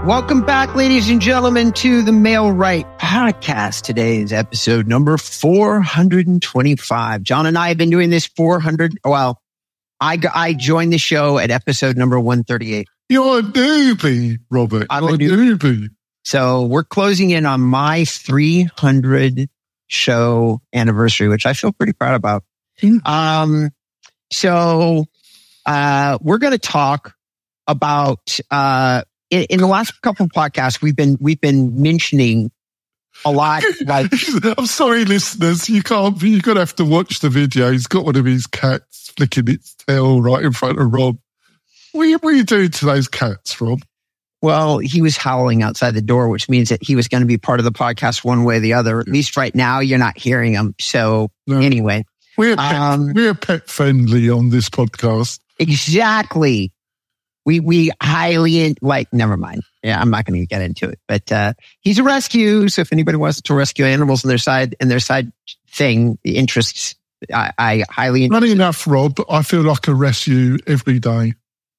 Welcome back, ladies and gentlemen, to the Mail Right podcast. Today's episode number 425. John and I have been doing this 400. Well, I joined the show at episode number 138. You're a newbie, Robert. I'm a newbie. So we're closing in on my 300 show anniversary, which I feel pretty proud about. So we're going to talk about, in the last couple of podcasts, we've been mentioning a lot. Like, I'm sorry, listeners, you're going to have to watch the video. He's got one of his cats flicking its tail right in front of Rob. What are you doing to those cats, Rob? Well, he was howling outside the door, which means that he was going to be part of the podcast one way or the other. At least right now, you're not hearing him. So anyway, we're pet friendly on this podcast. Exactly. We highly never mind. Yeah, I'm not going to get into it, but he's a rescue. So if anybody wants to rescue animals in their side thing, the interests, I highly. Funny enough, Rob, I feel like a rescue every day.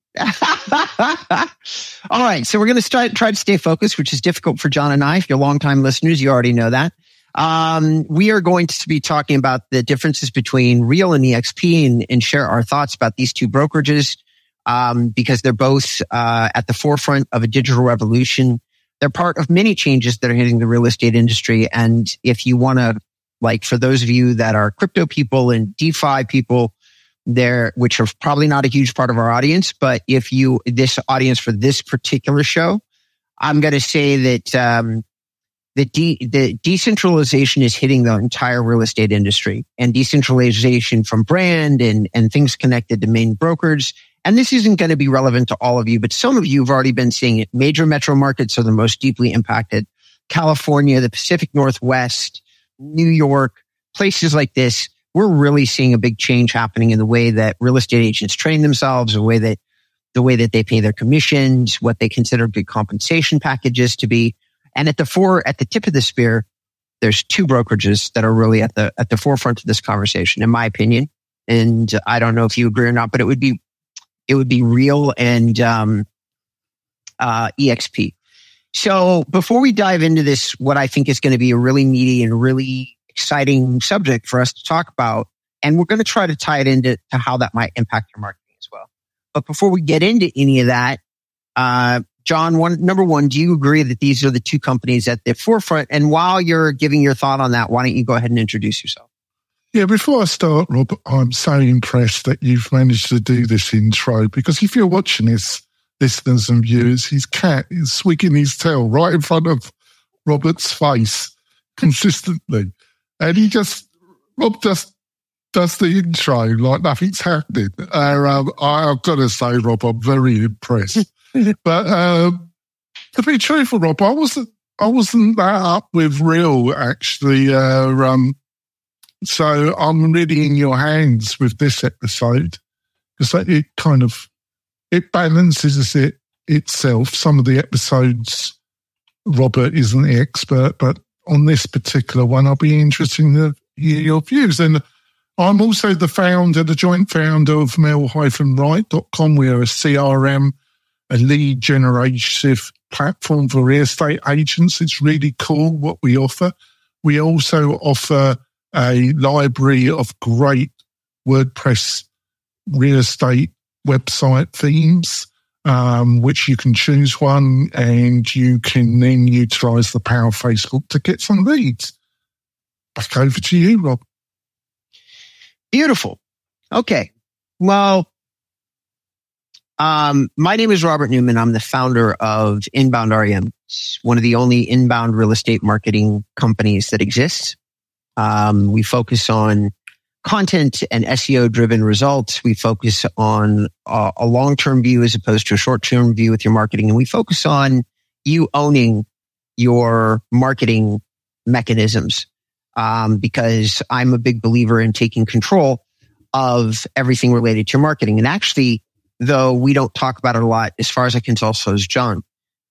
All right, so we're going to try to stay focused, which is difficult for John and I. If you're longtime listeners, you already know that. We are going to be talking about the differences between Real and EXP and share our thoughts about these two brokerages. Because they're both at the forefront of a digital revolution. They're part of many changes that are hitting the real estate industry. And if you want to, for those of you that are crypto people and DeFi people, which are probably not a huge part of our audience, but this audience for this particular show, I'm going to say that the decentralization is hitting the entire real estate industry, and decentralization from brand and things connected to main brokers. And this isn't going to be relevant to all of you, but some of you have already been seeing it. Major metro markets are the most deeply impacted. California, the Pacific Northwest, New York, places like this, we're really seeing a big change happening in the way that real estate agents train themselves, the way that they pay their commissions, what they consider good compensation packages to be. And at the tip of the spear, there's two brokerages that are really at the forefront of this conversation, in my opinion. And I don't know if you agree or not, but it would be Real and EXP. So before we dive into this, what I think is going to be a really meaty and really exciting subject for us to talk about, and we're going to try to tie it into how that might impact your marketing as well. But before we get into any of that, John, number one, do you agree that these are the two companies at the forefront? And while you're giving your thought on that, why don't you go ahead and introduce yourself? Yeah, before I start, Rob, I'm so impressed that you've managed to do this intro, because if you're watching this, listeners and viewers, his cat is swigging his tail right in front of Robert's face consistently. And Rob just does the intro like nothing's happening. I've got to say, Rob, I'm very impressed. But to be truthful, Rob, I wasn't that up with Real, actually. So I'm really in your hands with this episode, because it balances it itself. Some of the episodes, Robert isn't the expert, but on this particular one, I'll be interested to hear your views. And I'm also the joint founder of mail-right.com. We are a CRM, a lead generation platform for real estate agents. It's really cool what we offer. We also offer a library of great WordPress real estate website themes, which you can choose one and you can then utilize the power of Facebook to get some leads. Back over to you, Rob. Beautiful. Okay. Well, my name is Robert Newman. I'm the founder of Inbound REM. It's one of the only inbound real estate marketing companies that exists. We focus on content and SEO driven results. We focus on a long-term view as opposed to a short-term view with your marketing. And we focus on you owning your marketing mechanisms, because I'm a big believer in taking control of everything related to your marketing. And actually, though we don't talk about it a lot, as far as I can tell, so is John.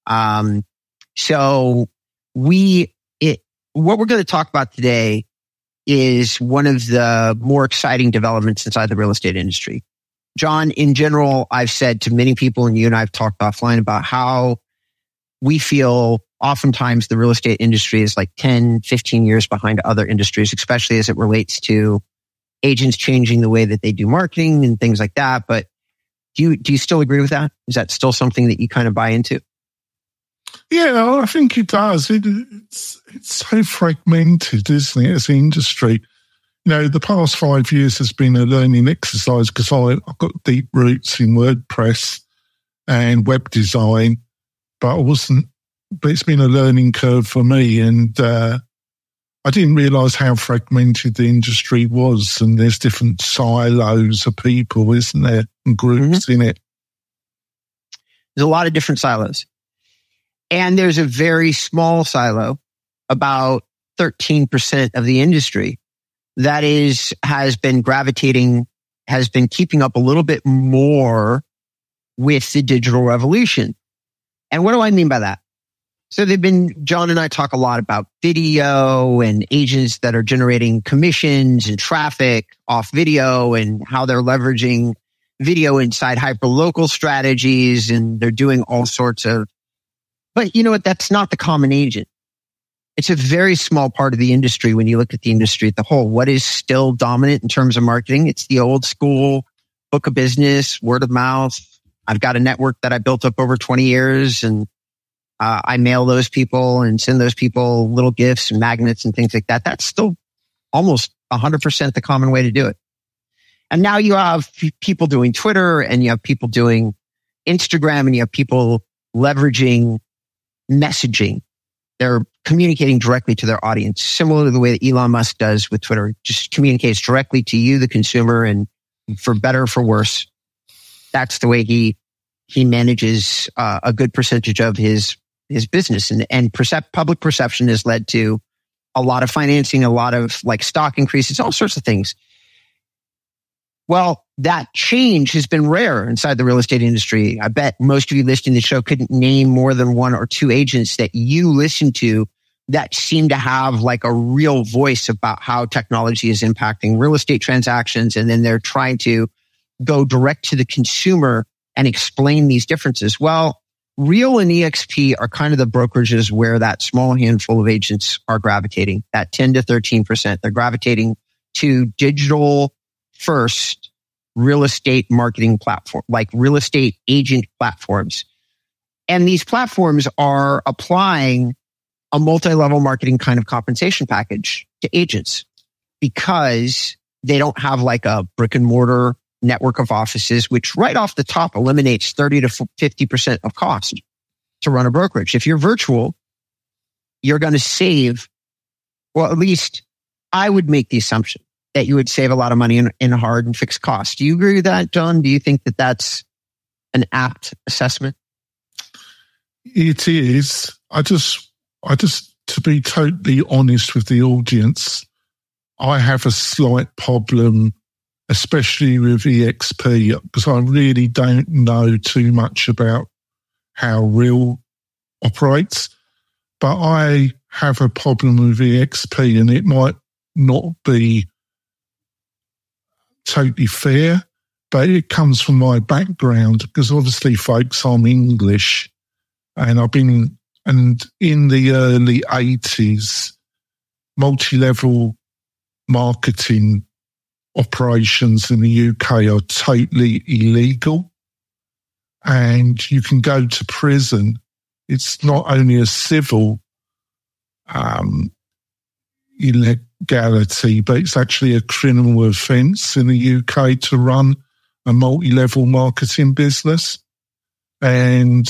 What we're going to talk about today is one of the more exciting developments inside the real estate industry. John, in general, I've said to many people, and you and I have talked offline about how we feel oftentimes the real estate industry is like 10, 15 years behind other industries, especially as it relates to agents changing the way that they do marketing and things like that. But do you still agree with that? Is that still something that you kind of buy into? Yeah, I think it does. It's so fragmented, isn't it, as an industry? You know, the past 5 years has been a learning exercise because I've got deep roots in WordPress and web design, but it's been a learning curve for me. And I didn't realise how fragmented the industry was. And there's different silos of people, isn't there? And groups in it. There's a lot of different silos. And there's a very small silo, about 13% of the industry, that has been keeping up a little bit more with the digital revolution. And what do I mean by that? So John and I talk a lot about video and agents that are generating commissions and traffic off video and how they're leveraging video inside hyperlocal strategies. And they're doing all sorts of, but you know what? That's not the common agent. It's a very small part of the industry when you look at the industry as a whole. What is still dominant in terms of marketing? It's the old school book of business, word of mouth. I've got a network that I built up over 20 years and I mail those people and send those people little gifts and magnets and things like that. That's still almost 100% the common way to do it. And now you have people doing Twitter and you have people doing Instagram and you have people leveraging messaging. They're communicating directly to their audience, similar to the way that Elon Musk does with Twitter. Just communicates directly to you, the consumer, and for better or for worse, that's the way he manages a good percentage of his business. And public perception has led to a lot of financing, a lot of like stock increases, all sorts of things. Well, that change has been rare inside the real estate industry. I bet most of you listening to the show couldn't name more than one or two agents that you listen to that seem to have like a real voice about how technology is impacting real estate transactions. And then they're trying to go direct to the consumer and explain these differences. Well, Real and EXP are kind of the brokerages where that small handful of agents are gravitating, that 10 to 13%. They're gravitating to digital first real estate marketing platform, like real estate agent platforms. And these platforms are applying a multi-level marketing kind of compensation package to agents because they don't have like a brick and mortar network of offices, which right off the top eliminates 30 to 50% of cost to run a brokerage. If you're virtual, you're going to save, well, at least I would make the assumption that you would save a lot of money in hard and fixed costs. Do you agree with that, John? Do you think that that's an apt assessment? It is. I just, to be totally honest with the audience, I have a slight problem, especially with EXP, because I really don't know too much about how Real operates. But I have a problem with EXP, and it might not be totally fair, but it comes from my background because obviously, folks, I'm English, and and in the early 80s, multi-level marketing operations in the UK are totally illegal, and you can go to prison. It's not only a civil illegality, but it's actually a criminal offence in the UK to run a multi-level marketing business. And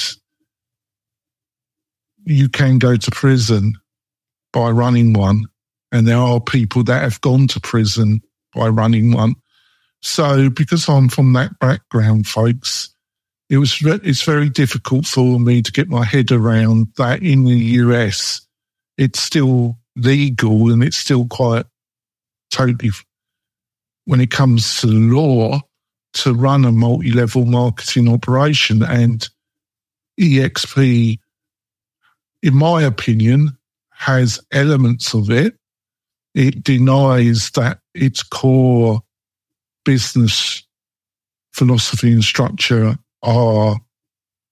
you can go to prison by running one. And there are people that have gone to prison by running one. So because I'm from that background, folks, it's very difficult for me to get my head around that in the US, it's still legal and it's still quite totally, when it comes to the law, to run a multi-level marketing operation. And EXP, in my opinion, has elements of it. It denies that its core business philosophy and structure are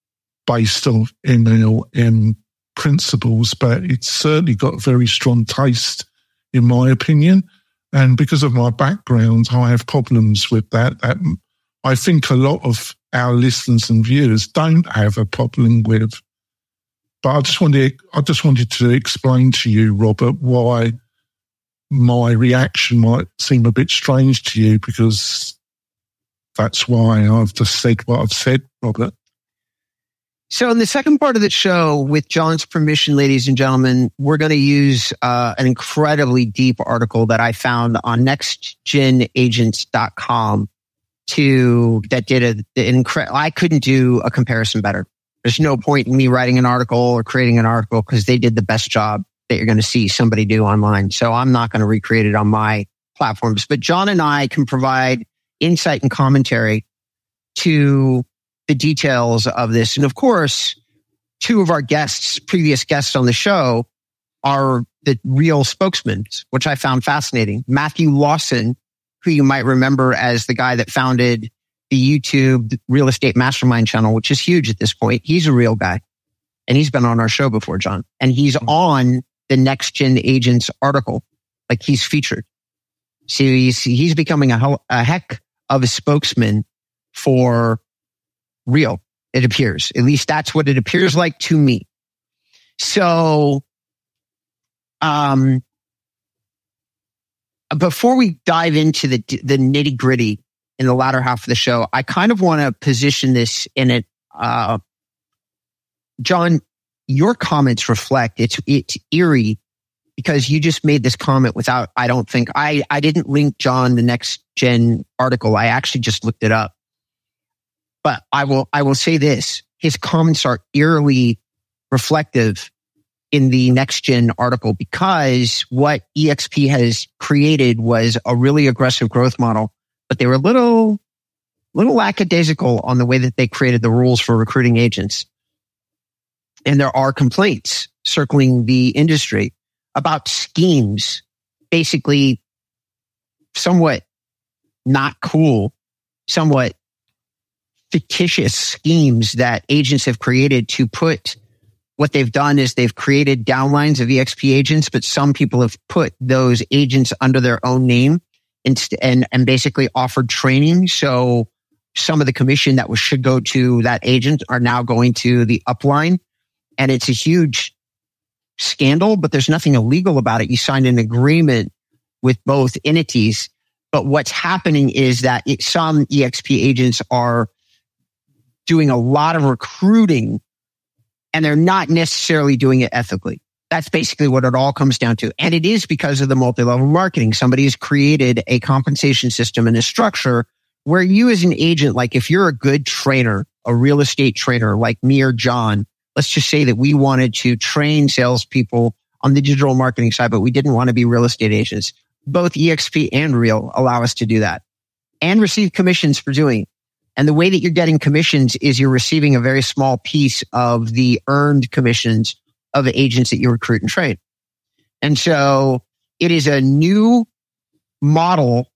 based on MLM principles, but it's certainly got a very strong taste, in my opinion. And because of my background, I have problems with that. That I think a lot of our listeners and viewers don't have a problem with. But I just wanted to explain to you, Robert, why my reaction might seem a bit strange to you, because that's why I've just said what I've said, Robert. So in the second part of the show, with John's permission, ladies and gentlemen, we're going to use an incredibly deep article that I found on nextgenagents.com that did I couldn't do a comparison better. There's no point in me writing an article or creating an article, because they did the best job that you're going to see somebody do online. So I'm not going to recreate it on my platforms. But John and I can provide insight and commentary to the details of this. And of course, two of our previous guests on the show, are the real spokesmen, which I found fascinating. Matthew Lawson, who you might remember as the guy that founded the YouTube Real Estate Mastermind channel, which is huge at this point. He's a real guy. And he's been on our show before, John. And he's on the Next Gen Agents article. Like, he's featured. So he's becoming a heck of a spokesman for Real, it appears. At least that's what it appears like to me. So, before we dive into the nitty gritty in the latter half of the show, I kind of want to position this in it. John, your comments reflect it's eerie, because you just made this comment without, I don't think I didn't link John the Next Gen article. I actually just looked it up. But I will say this, his comments are eerily reflective in the Next Gen article, because what EXP has created was a really aggressive growth model, but they were a little lackadaisical on the way that they created the rules for recruiting agents. And there are complaints circling the industry about schemes, basically somewhat not cool, somewhat fictitious schemes that agents have created to put. What they've done is they've created downlines of EXP agents, but some people have put those agents under their own name and basically offered training. So some of the commission that should go to that agent are now going to the upline. And it's a huge scandal, but there's nothing illegal about it. You signed an agreement with both entities. But what's happening is that some EXP agents are doing a lot of recruiting, and they're not necessarily doing it ethically. That's basically what it all comes down to. And it is because of the multi-level marketing. Somebody has created a compensation system and a structure where you as an agent, like if you're a good trainer, a real estate trainer like me or John, let's just say that we wanted to train salespeople on the digital marketing side, but we didn't want to be real estate agents. Both EXP and Real allow us to do that and receive commissions for doing it. And the way that you're getting commissions is you're receiving a very small piece of the earned commissions of the agents that you recruit and train. And so it is a new model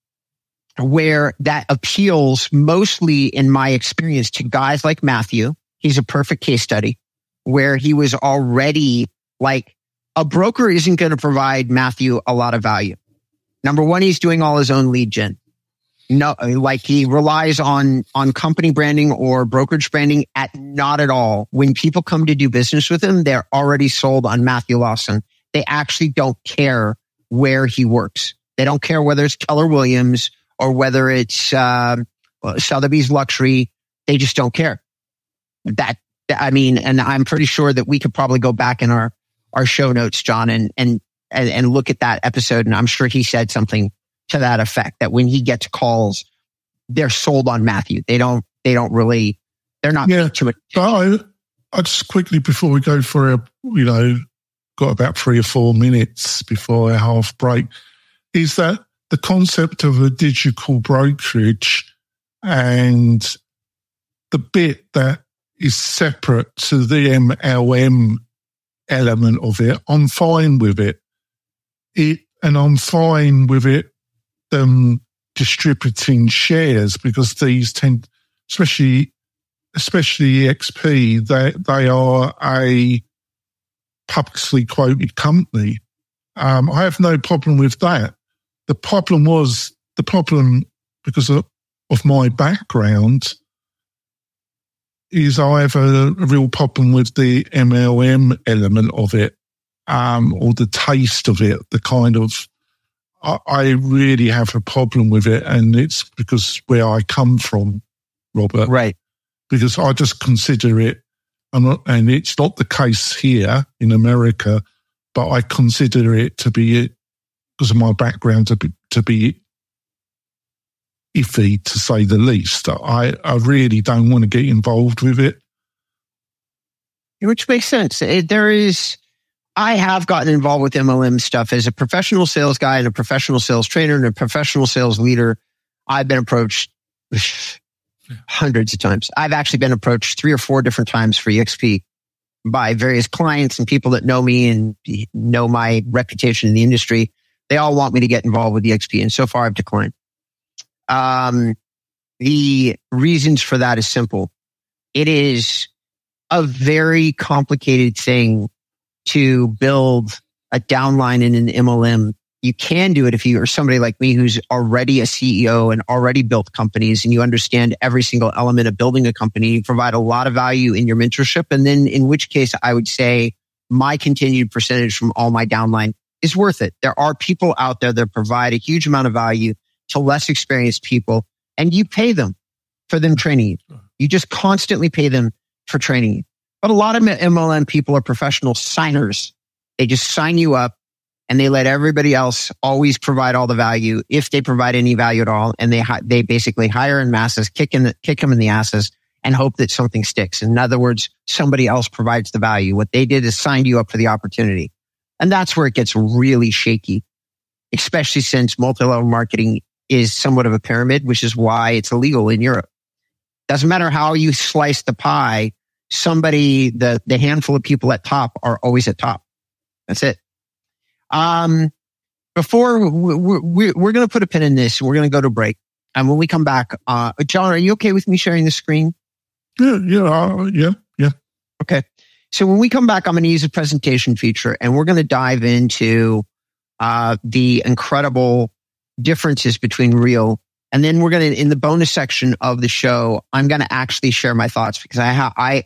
where that appeals mostly, in my experience, to guys like Matthew. He's a perfect case study where he was already like, a broker isn't going to provide Matthew a lot of value. Number one, he's doing all his own lead gen. No, like he relies on company branding or brokerage branding not at all. When people come to do business with him, they're already sold on Matthew Lawson. They actually don't care where he works. They don't care whether it's Keller Williams or whether it's Sotheby's Luxury. They just don't care. And I'm pretty sure that we could probably go back in our show notes, John, and look at that episode. And I'm sure he said something to that effect, that when he gets calls, they're sold on Matthew. They're not too much. I just quickly, before we go for got about 3 or 4 minutes before our half break, is that the concept of a digital brokerage and the bit that is separate to the MLM element of it, I'm fine with it. And I'm fine with it distributing shares, because these tend, especially especially EXP, they are a publicly quoted company. I have no problem with that. The problem because of my background is I have a real problem with the MLM element of it, or the taste of it, the kind of, I really have a problem with it. And it's because where I come from, Robert. Right. Because I just consider it, and it's not the case here in America, but I consider it to be, because of my background, to be iffy, to say the least. I really don't want to get involved with it. Which makes sense. I have gotten involved with MLM stuff as a professional sales guy and a professional sales trainer and a professional sales leader. I've been approached hundreds of times. I've actually been approached 3 or 4 different times for EXP by various clients and people that know me and know my reputation in the industry. They all want me to get involved with EXP, and so far I've declined. The reasons for that is simple. It is a very complicated thing to build a downline in an MLM. You can do it if you are somebody like me who's already a CEO and already built companies and you understand every single element of building a company. You provide a lot of value in your mentorship. And then in which case I would say my continued percentage from all my downline is worth it. There are people out there that provide a huge amount of value to less experienced people, and you pay them for them training you. You just constantly pay them for training you. But a lot of MLM people are professional signers. They just sign you up and they let everybody else always provide all the value, if they provide any value at all. And they basically hire in masses, kick them in the asses and hope that something sticks. In other words, somebody else provides the value. What they did is signed you up for the opportunity. And that's where it gets really shaky, especially since multi-level marketing is somewhat of a pyramid, which is why it's illegal in Europe. Doesn't matter how you slice the pie, the handful of people at top are always at top. That's it. Before we're going to put a pin in this, we're going to go to break. And when we come back, John, are you okay with me sharing the screen? Yeah. Okay. So when we come back, I'm going to use a presentation feature and we're going to dive into, the incredible differences between real. And then we're going to, in the bonus section of the show, I'm going to actually share my thoughts because I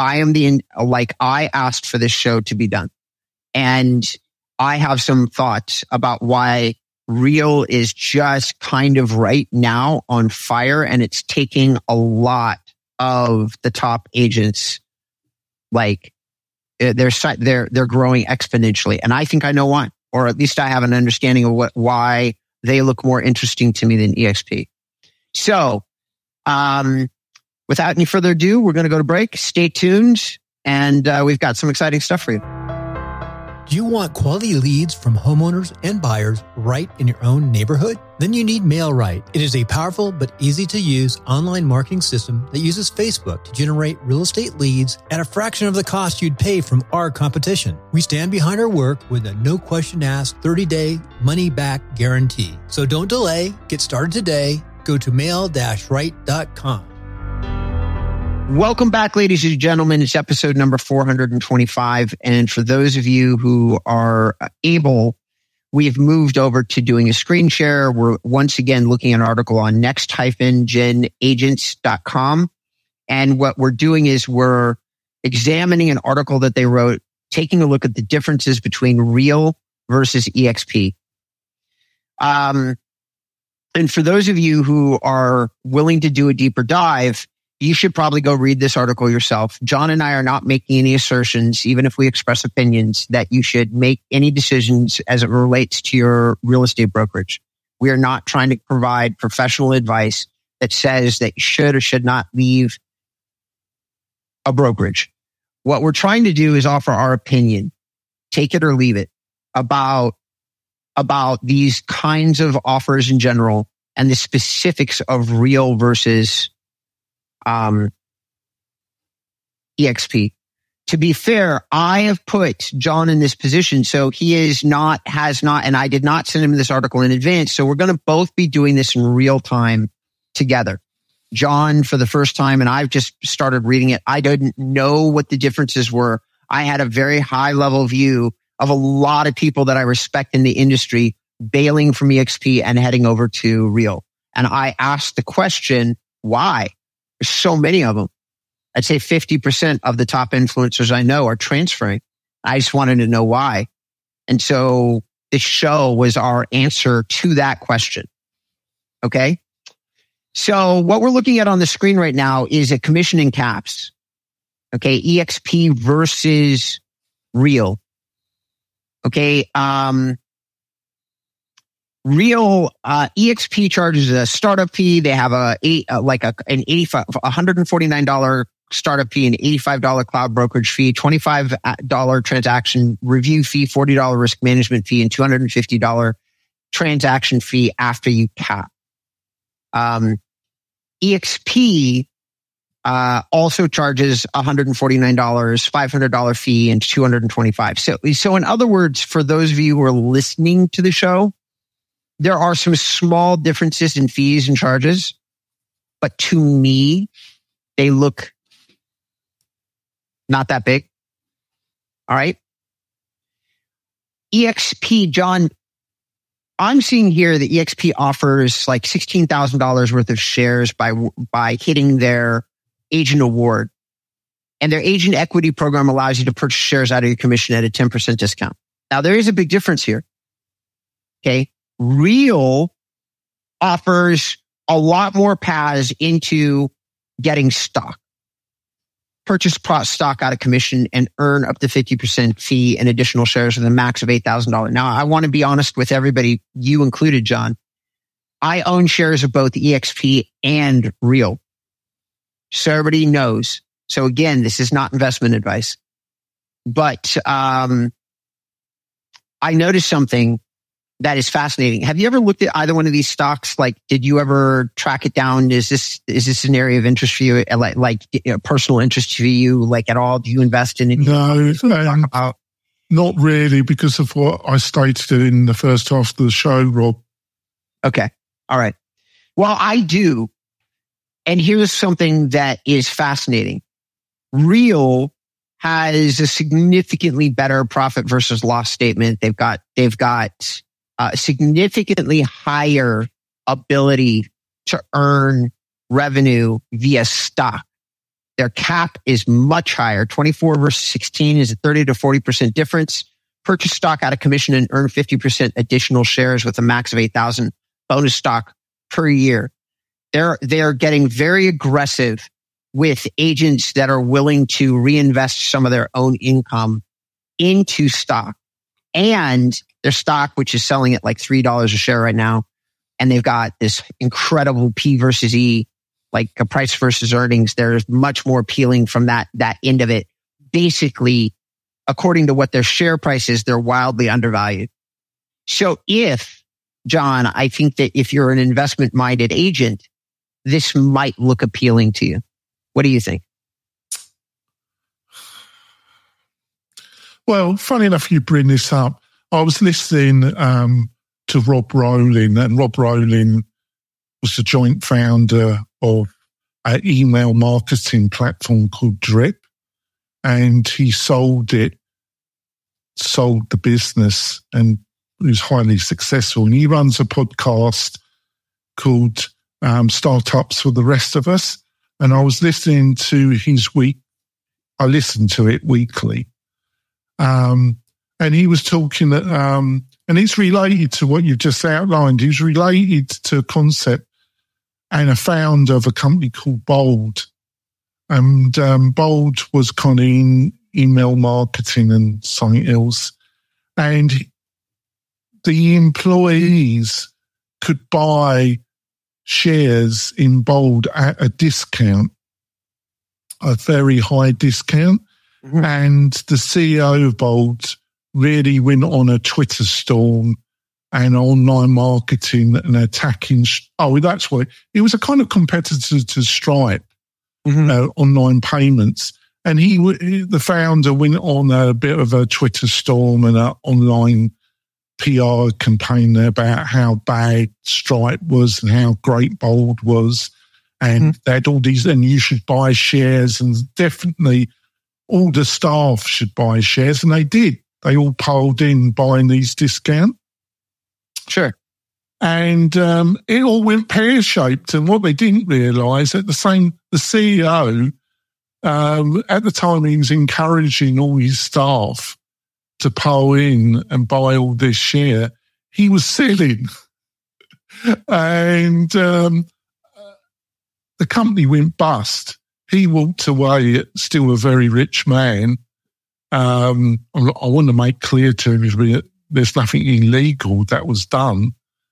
asked for this show to be done. And I have some thoughts about why real is just kind of right now on fire, and it's taking a lot of the top agents. Like they're growing exponentially, and I think I know why, or at least I have an understanding of why they look more interesting to me than EXP. So, without any further ado, we're going to go to break. Stay tuned, and we've got some exciting stuff for you. Do you want quality leads from homeowners and buyers right in your own neighborhood? Then you need MailRight. It is a powerful but easy to use online marketing system that uses Facebook to generate real estate leads at a fraction of the cost you'd pay from our competition. We stand behind our work with a no question asked 30-day money back guarantee. So don't delay. Get started today. Go to mail-right.com. Welcome back, ladies and gentlemen. It's episode number 425. And for those of you who are able, we've moved over to doing a screen share. We're once again looking at an article on next-genagents.com. And what we're doing is we're examining an article that they wrote, taking a look at the differences between real versus EXP. And for those of you who are willing to do a deeper dive, you should probably go read this article yourself. John and I are not making any assertions, even if we express opinions, that you should make any decisions as it relates to your real estate brokerage. We are not trying to provide professional advice that says that you should or should not leave a brokerage. What we're trying to do is offer our opinion, take it or leave it, about these kinds of offers in general and the specifics of real versus EXP. To be fair, I have put John in this position, so he has not, and I did not send him this article in advance. So we're going to both be doing this in real time together. John for the first time, and I've just started reading it. I didn't know what the differences were. I had a very high level view of a lot of people that I respect in the industry bailing from EXP and heading over to Real. And I asked the question, why? There's so many of them. I'd say 50% of the top influencers I know are transferring. I just wanted to know why. And so this show was our answer to that question. Okay. So what we're looking at on the screen right now is a commission in caps. Okay. EXP versus Real. Okay. Real, EXP charges a startup fee. They have an $149 startup fee, an $85 cloud brokerage fee, $25 transaction review fee, $40 risk management fee, and $250 transaction fee after you cap. EXP also charges $149, $500 fee, and $225. So in other words, for those of you who are listening to the show, there are some small differences in fees and charges, but to me, they look not that big. All right. EXP, John, I'm seeing here that EXP offers like $16,000 worth of shares by hitting their agent award. And their agent equity program allows you to purchase shares out of your commission at a 10% discount. Now, there is a big difference here. Okay. Real offers a lot more paths into getting stock. Purchase stock out of commission and earn up to 50% fee and additional shares with a max of $8,000. Now, I want to be honest with everybody, you included, John. I own shares of both EXP and Real. So everybody knows. So again, this is not investment advice. But I noticed something that is fascinating. Have you ever looked at either one of these stocks? Like, did you ever track it down? Is this an area of interest for you? Like personal interest for you? Like at all? Do you invest in it? No, not really, because of what I stated in the first half of the show, Rob. Okay. All right. Well, I do. And here's something that is fascinating. Real has a significantly better profit versus loss statement. They've got significantly higher ability to earn revenue via stock. Their cap is much higher. 24 versus 16 is a 30 to 40% difference. Purchase stock out of commission and earn 50% additional shares with a max of 8,000 bonus stock per year. They're getting very aggressive with agents that are willing to reinvest some of their own income into stock. And their stock, which is selling at like $3 a share right now. And they've got this incredible P versus E, like a price versus earnings. There's much more appealing from that end of it. Basically, according to what their share price is, they're wildly undervalued. So John, I think that if you're an investment-minded agent, this might look appealing to you. What do you think? Well, funny enough, you bring this up. I was listening to Rob Rowling, and Rob Rowling was the joint founder of an email marketing platform called Drip, and he sold the business, and he was highly successful. And he runs a podcast called Startups for the Rest of Us. And I was listening to I listen to it weekly. And he was talking that, and it's related to what you've just outlined. He's related to a concept and a founder of a company called Bold. And Bold was kind of in email marketing and something else. And the employees could buy shares in Bold at a discount, a very high discount. Mm-hmm. And the CEO of Bold really went on a Twitter storm and online marketing and attacking. That's what it was, a kind of competitor to Stripe, mm-hmm. Online payments. And the founder went on a bit of a Twitter storm and an online PR campaign about how bad Stripe was and how great Bold was. And they had all these, and you should buy shares, and definitely all the staff should buy shares, and they did. They all piled in buying these discounts. Sure. And it all went pear-shaped. And what they didn't realise, the CEO, at the time he was encouraging all his staff to pile in and buy all this share, he was selling. And the company went bust. He walked away, still a very rich man. I want to make clear to everybody that there's nothing illegal that was done.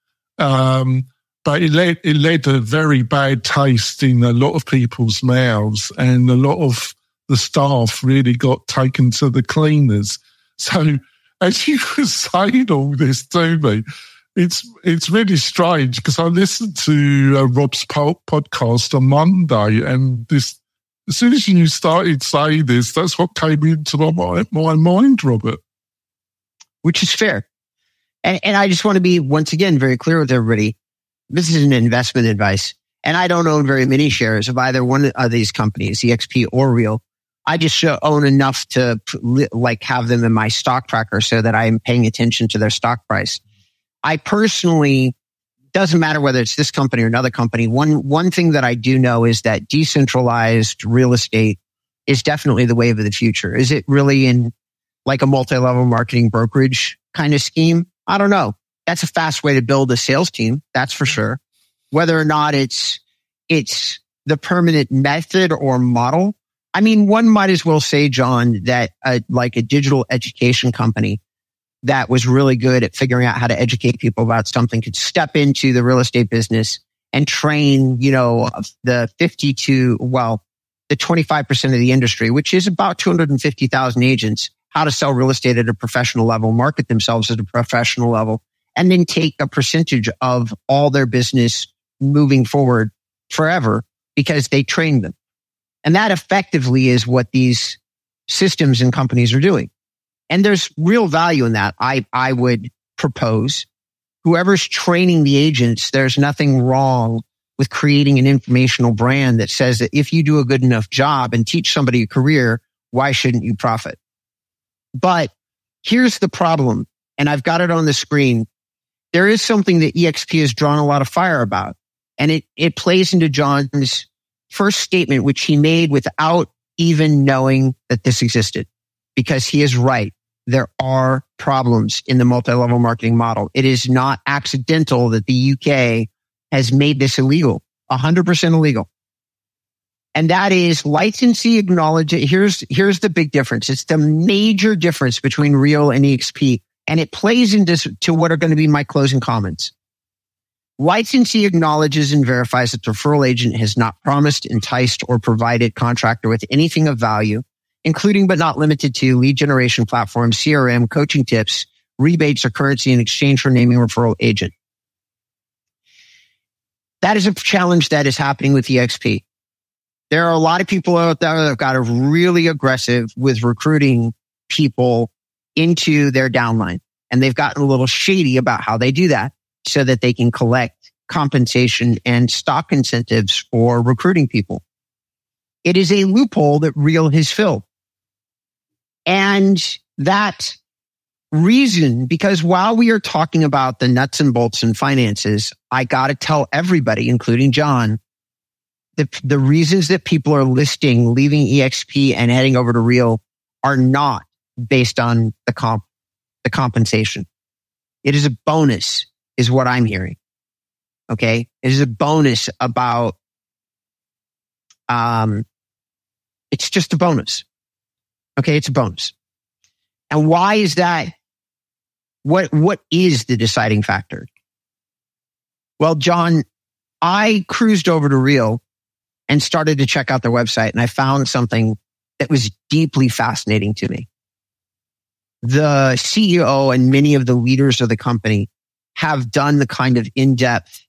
But it led to a very bad taste in a lot of people's mouths, and a lot of the staff really got taken to the cleaners. So as you were saying all this to me, it's really strange, because I listened to Rob's podcast on Monday, and this, as soon as you started saying this, that's what came into my mind, Robert. Which is fair. And I just want to be, once again, very clear with everybody. This is an investment advice. And I don't own very many shares of either one of these companies, EXP or Real. I just own enough to have them in my stock tracker so that I'm paying attention to their stock price. I personally, doesn't matter whether it's this company or another company. One thing that I do know is that decentralized real estate is definitely the wave of the future. Is it really in like a multi-level marketing brokerage kind of scheme? I don't know. That's a fast way to build a sales team. That's for sure. Whether or not it's the permanent method or model. I mean, one might as well say, John, that like a digital education company that was really good at figuring out how to educate people about something could step into the real estate business and train, the 25% of the industry, which is about 250,000 agents, how to sell real estate at a professional level, market themselves at a professional level, and then take a percentage of all their business moving forward forever because they trained them. And that effectively is what these systems and companies are doing. And there's real value in that. I would propose whoever's training the agents, there's nothing wrong with creating an informational brand that says that if you do a good enough job and teach somebody a career, why shouldn't you profit? But here's the problem, and I've got it on the screen. There is something that EXP has drawn a lot of fire about, and it plays into John's first statement, which he made without even knowing that this existed, because he is right. There are problems in the multi-level marketing model. It is not accidental that the UK has made this illegal, 100% illegal. And that is licensee acknowledge. Here's the big difference. It's the major difference between Real and EXP. And it plays into what are going to be my closing comments. Licensee acknowledges and verifies that the referral agent has not promised, enticed, or provided contractor with anything of value, including but not limited to lead generation platforms, CRM, coaching tips, rebates, or currency in exchange for naming a referral agent. That is a challenge that is happening with EXP. There are a lot of people out there that have got really aggressive with recruiting people into their downline. And they've gotten a little shady about how they do that so that they can collect compensation and stock incentives for recruiting people. It is a loophole that Real has filled. And that reason, because while we are talking about the nuts and bolts and finances, I got to tell everybody, including John, the reasons that people are leaving EXP and heading over to Real are not based on the compensation. It is a bonus, is what I'm hearing. Okay. It is a bonus about, it's just a bonus. Okay. It's a bonus. And why is that? What is the deciding factor? Well, John, I cruised over to Real and started to check out their website, and I found something that was deeply fascinating to me. The CEO and many of the leaders of the company have done the kind of in-depth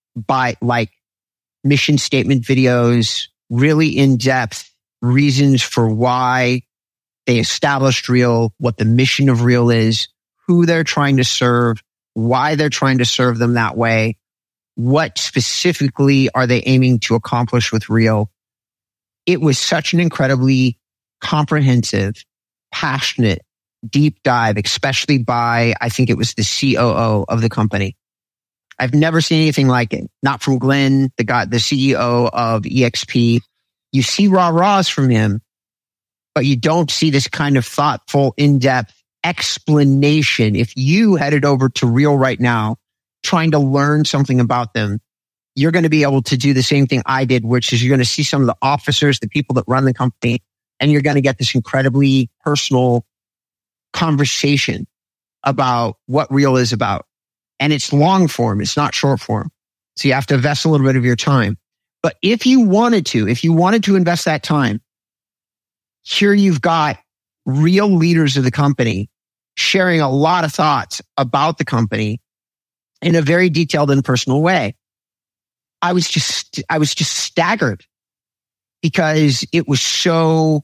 mission statement videos, really in-depth reasons for why they established Real, what the mission of Real is, who they're trying to serve, why they're trying to serve them that way, what specifically are they aiming to accomplish with Real? It was such an incredibly comprehensive, passionate, deep dive, especially by, I think it was the COO of the company. I've never seen anything like it. Not from Glenn, the CEO of EXP. You see rah-rahs from him, but you don't see this kind of thoughtful, in-depth explanation. If you headed over to Real right now, trying to learn something about them, you're going to be able to do the same thing I did, which is you're going to see some of the officers, the people that run the company, and you're going to get this incredibly personal conversation about what Real is about. And it's long form. It's not short form. So you have to invest a little bit of your time. But if you wanted to invest that time, here you've got real leaders of the company sharing a lot of thoughts about the company in a very detailed and personal way. I was just staggered because it was so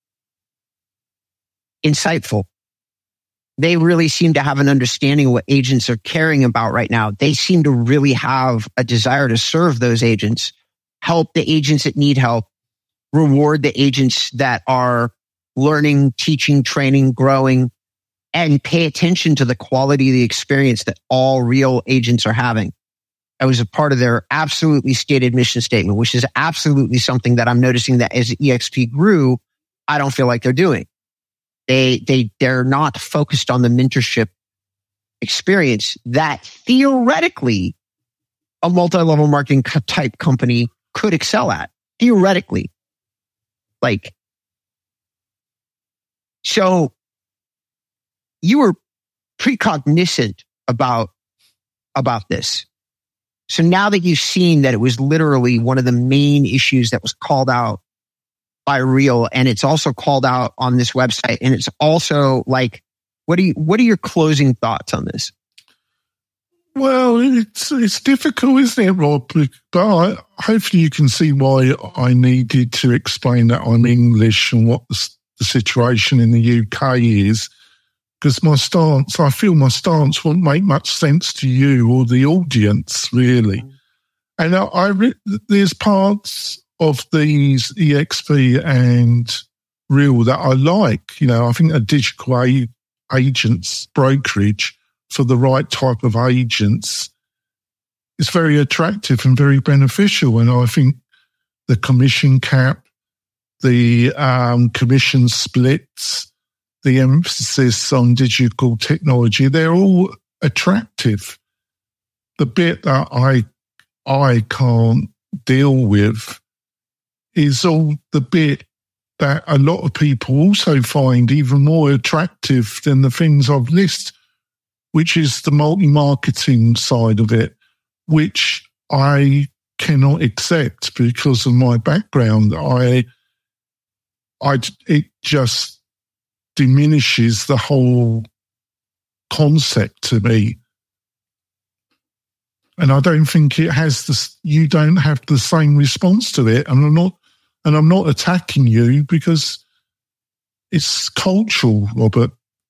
insightful. They really seem to have an understanding of what agents are caring about right now. They seem to really have a desire to serve those agents, help the agents that need help, reward the agents that are learning, teaching, training, growing, and pay attention to the quality of the experience that all Real agents are having. That was a part of their absolutely stated mission statement, which is absolutely something that I'm noticing that as EXP grew, I don't feel like they're doing. They're not focused on the mentorship experience that theoretically a multi-level marketing type company could excel at. Theoretically. So you were precognizant about this. So now that you've seen that it was literally one of the main issues that was called out by Real, and it's also called out on this website, and it's also like, what are your closing thoughts on this? Well, it's difficult, isn't it, Rob? But hopefully you can see why I needed to explain that I'm English and what the situation in the UK is. Because I feel my stance won't make much sense to you or the audience, really. And there's parts of these EXP and Real that I like. I think a digital agents brokerage for the right type of agents is very attractive and very beneficial. And I think the commission cap, the commission splits, the emphasis on digital technology, they're all attractive. The bit that I can't deal with is all the bit that a lot of people also find even more attractive than the things I've listed, which is the multi-marketing side of it, which I cannot accept because of my background. It just diminishes the whole concept to me. And I don't think it has you don't have the same response to it. And I'm not attacking you because it's cultural, Robert.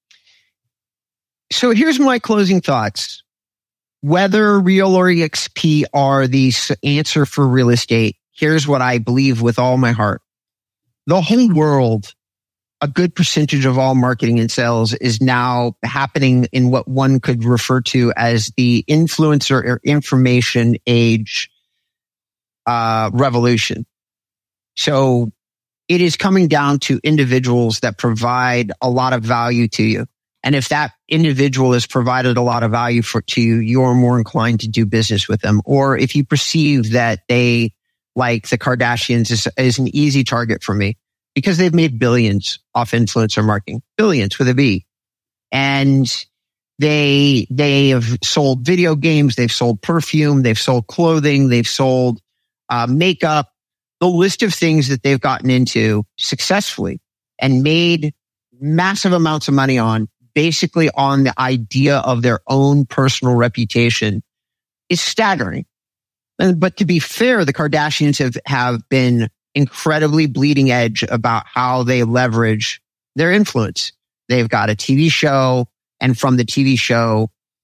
So here's my closing thoughts. Whether Real or EXP are the answer for real estate, here's what I believe with all my heart. The whole world, a good percentage of all marketing and sales is now happening in what one could refer to as the influencer or information age revolution. So it is coming down to individuals that provide a lot of value to you. And if that individual has provided a lot of value to you, you're more inclined to do business with them. Or if you perceive that they, like the Kardashians, is an easy target for me because they've made billions off influencer marketing, billions with a B. And they have sold video games, they've sold perfume, they've sold clothing, they've sold makeup, the list of things that they've gotten into successfully and made massive amounts of money on, basically on the idea of their own personal reputation, is staggering. But to be fair, the Kardashians have been incredibly bleeding edge about how they leverage their influence. They've got a TV show, and from the TV show,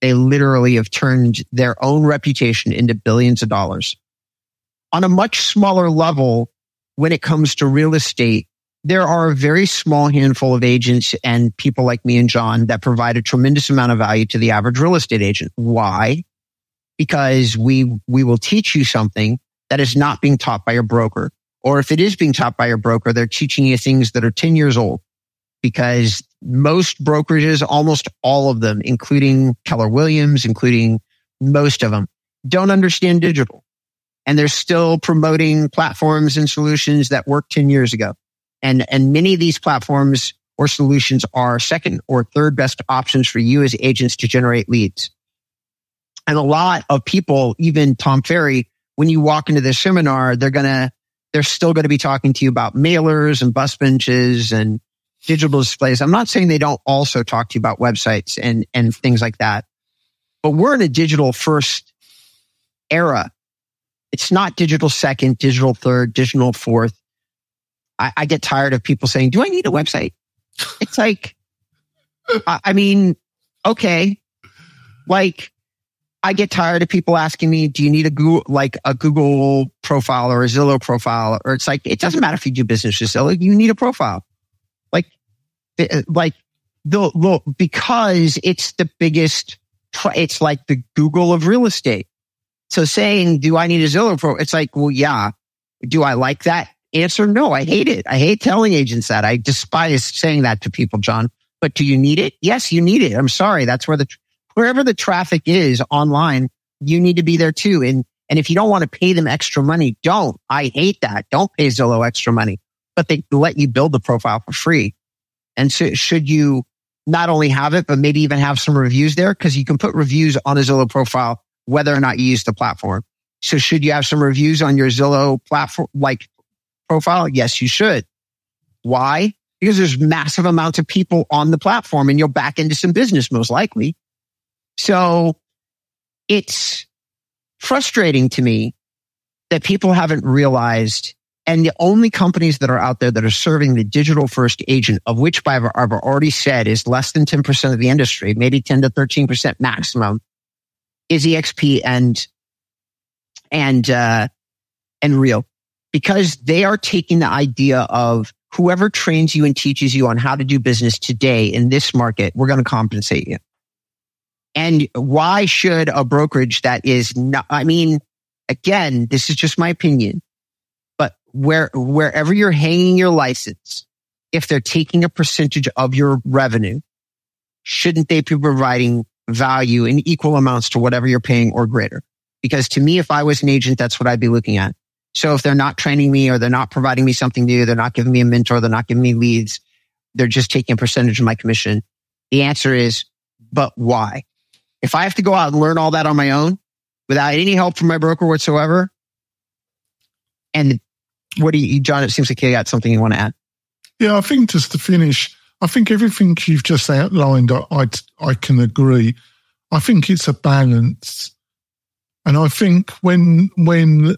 They literally have turned their own reputation into billions of dollars. On a much smaller level, when it comes to real estate, there are a very small handful of agents and people like me and John that provide a tremendous amount of value to the average real estate agent. Why? Because we will teach you something that is not being taught by your broker. Or if it is being taught by your broker, they're teaching you things that are 10 years old. Because most brokerages, almost all of them, including Keller Williams, including most of them, don't understand digital. And they're still promoting platforms and solutions that worked 10 years ago. And many of these platforms or solutions are second or third best options for you as agents to generate leads. And a lot of people, even Tom Ferry, when you walk into their seminar, they're still going to be talking to you about mailers and bus benches and digital displays. I'm not saying they don't also talk to you about websites and things like that, but we're in a digital first era. It's not digital second, digital third, digital fourth. I get tired of people saying, do I need a website? It's like, I mean, okay. Like, I get tired of people asking me, do you need a Google profile or a Zillow profile? Or it's like, it doesn't matter if you do business with Zillow, you need a profile. Because it's the biggest, it's like the Google of real estate. So saying, do I need a Zillow pro? It's like, well, yeah. Do I like that answer? No, I hate it. I hate telling agents that. I despise saying that to people, John. But do you need it? Yes, you need it. I'm sorry. That's wherever the traffic is online, you need to be there too. And if you don't want to pay them extra money, don't. I hate that. Don't pay Zillow extra money, but they let you build the profile for free. And so should you not only have it, but maybe even have some reviews there, because you can put reviews on a Zillow profile, whether or not you use the platform. So should you have some reviews on your Zillow platform, like profile? Yes, you should. Why? Because there's massive amounts of people on the platform and you'll back into some business most likely. So it's frustrating to me that people haven't realized, and the only companies that are out there that are serving the digital first agent, of which I've already said is less than 10% of the industry, maybe 10 to 13% maximum, is EXP and Real, because they are taking the idea of whoever trains you and teaches you on how to do business today in this market, we're going to compensate you. And why should a brokerage that is not, I mean, again, this is just my opinion, but wherever you're hanging your license, if they're taking a percentage of your revenue, shouldn't they be providing value in equal amounts to whatever you're paying or greater? Because to me, if I was an agent, that's what I'd be looking at. So if they're not training me or they're not providing me something new, they're not giving me a mentor, they're not giving me leads, they're just taking a percentage of my commission. The answer is, but why? If I have to go out and learn all that on my own without any help from my broker whatsoever, and what do you, John, it seems like you got something you want to add. Yeah, I think just to finish, I think everything you've just outlined, I can agree. I think it's a balance. And I think when the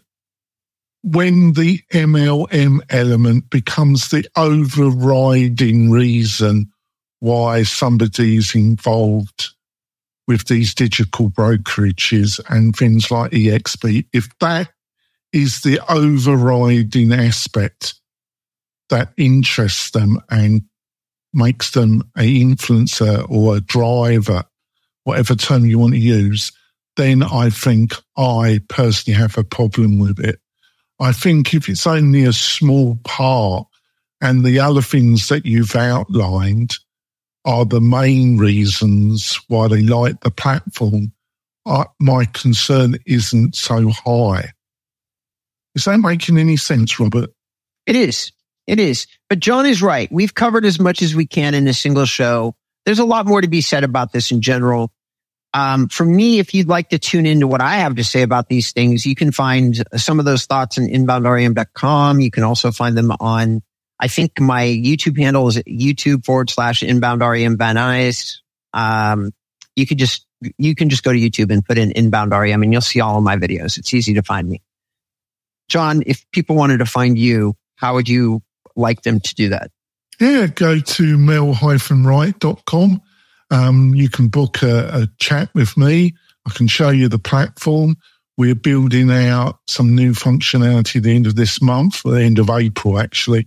MLM element becomes the overriding reason why somebody's involved with these digital brokerages and things like EXP, if that is the overriding aspect that interests them and makes them an influencer or a driver, whatever term you want to use, then I think I personally have a problem with it. I think if it's only a small part and the other things that you've outlined are the main reasons why they like the platform, my concern isn't so high. Is that making any sense, Robert? It is. It is. But John is right. We've covered as much as we can in a single show. There's a lot more to be said about this in general. For me, if you'd like to tune into what I have to say about these things, you can find some of those thoughts on inboundrem.com. You can also find them on, I think my YouTube handle is YouTube/inboundrem Van Nuys. You can just go to YouTube and put in inboundrem and you'll see all of my videos. It's easy to find me. John, if people wanted to find you, how would you like them to do that? Yeah, go to mel-wright.com You can book a chat with me. I can show you the platform. We're building out some new functionality at the end of this month, the end of April, actually.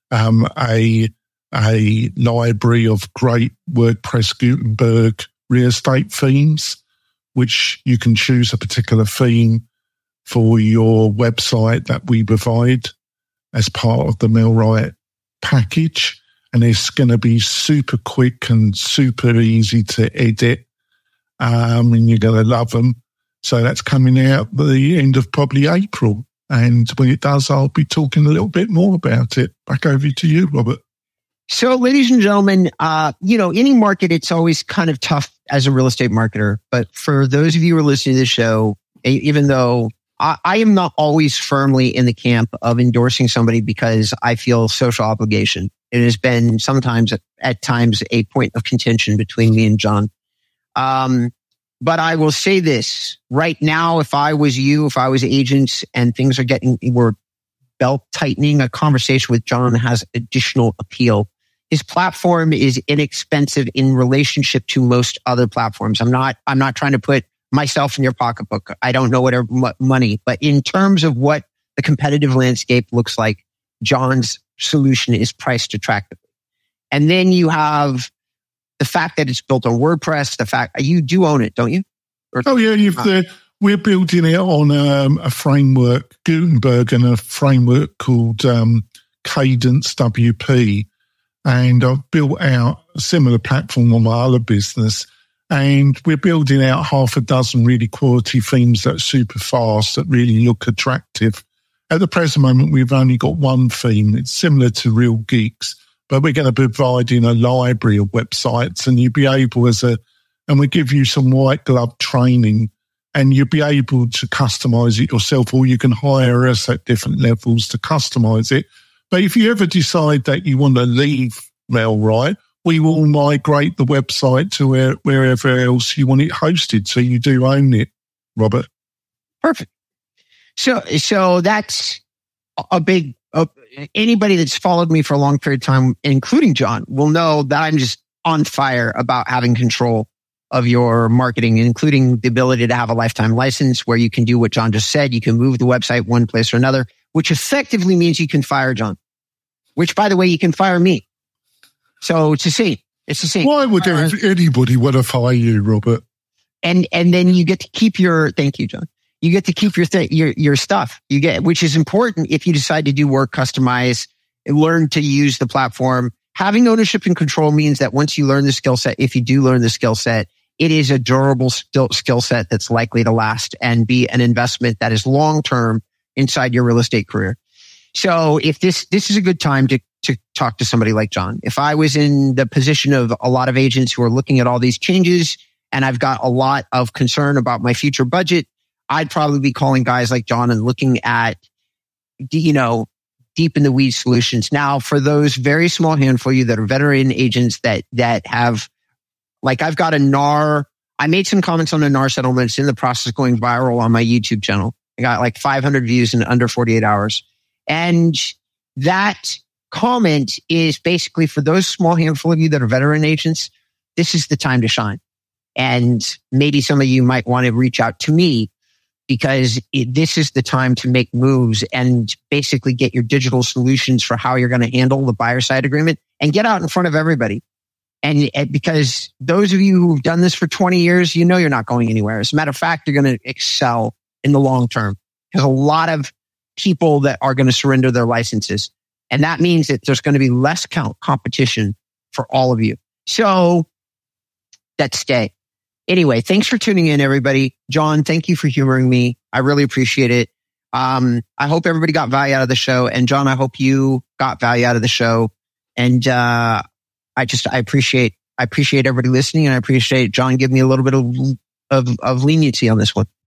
A library of great WordPress Gutenberg real estate themes, which you can choose a particular theme for your website that we provide as part of the MailRight package. And it's going to be super quick and super easy to edit. And you're going to love them. So that's coming out at the end of probably April. And when it does, I'll be talking a little bit more about it. Back over to you, Robert. So, ladies and gentlemen, any market, it's always kind of tough as a real estate marketer. But for those of you who are listening to the show, even though I am not always firmly in the camp of endorsing somebody because I feel social obligation, it has been sometimes at times a point of contention between me and John. But I will say this right now, if I was you, if I was agents and things were belt tightening, a conversation with John has additional appeal. His platform is inexpensive in relationship to most other platforms. I'm not trying to put myself in your pocketbook. I don't know whatever money, but in terms of what the competitive landscape looks like, John's solution is priced attractively. And then you have the fact that it's built on WordPress, the fact you do own it, don't you? We're building it on a framework, Gutenberg, and a framework called Cadence WP. And I've built out a similar platform on my other business. And we're building out half a dozen really quality themes that are super fast, that really look attractive. At the present moment, we've only got one theme. It's similar to Real Geeks, but we're going to be providing a library of websites, and you'll be able and we give you some white glove training, and you'll be able to customize it yourself, or you can hire us at different levels to customize it. But if you ever decide that you want to leave MailRight, we will migrate the website to wherever else you want it hosted. So you do own it, Robert. Perfect. So that's a big, anybody that's followed me for a long period of time, including John, will know that I'm just on fire about having control of your marketing, including the ability to have a lifetime license where you can do what John just said. You can move the website one place or another, which effectively means you can fire John, which, by the way, you can fire me. So it's the same. Why would anybody want to fire you, Robert? And then you get to keep thank you, John. You get to keep your stuff. Which is important if you decide to do work, customize, and learn to use the platform. Having ownership and control means that once you learn the skill set, if you do learn the skill set, it is a durable skill set that's likely to last and be an investment that is long-term inside your real estate career. So if this is a good time to talk to somebody like John. If I was in the position of a lot of agents who are looking at all these changes and I've got a lot of concern about my future budget, I'd probably be calling guys like John and looking at, deep in the weeds solutions. Now, for those very small handful of you that are veteran agents that have, like, I've got a NAR. I made some comments on the NAR settlement. It's in the process of going viral on my YouTube channel. I got like 500 views in under 48 hours. And that comment is basically for those small handful of you that are veteran agents, this is the time to shine. And maybe some of you might want to reach out to me because this is the time to make moves and basically get your digital solutions for how you're going to handle the buyer side agreement and get out in front of everybody. And because those of you who've done this for 20 years, you're not going anywhere. As a matter of fact, you're going to excel in the long term. There's a lot of people that are going to surrender their licenses. And that means that there's going to be less competition for all of you. So that's stay. Anyway, thanks for tuning in, everybody. John, thank you for humoring me. I really appreciate it. I hope everybody got value out of the show. And John, I hope you got value out of the show. And I appreciate everybody listening, and I appreciate John giving me a little bit of leniency on this one.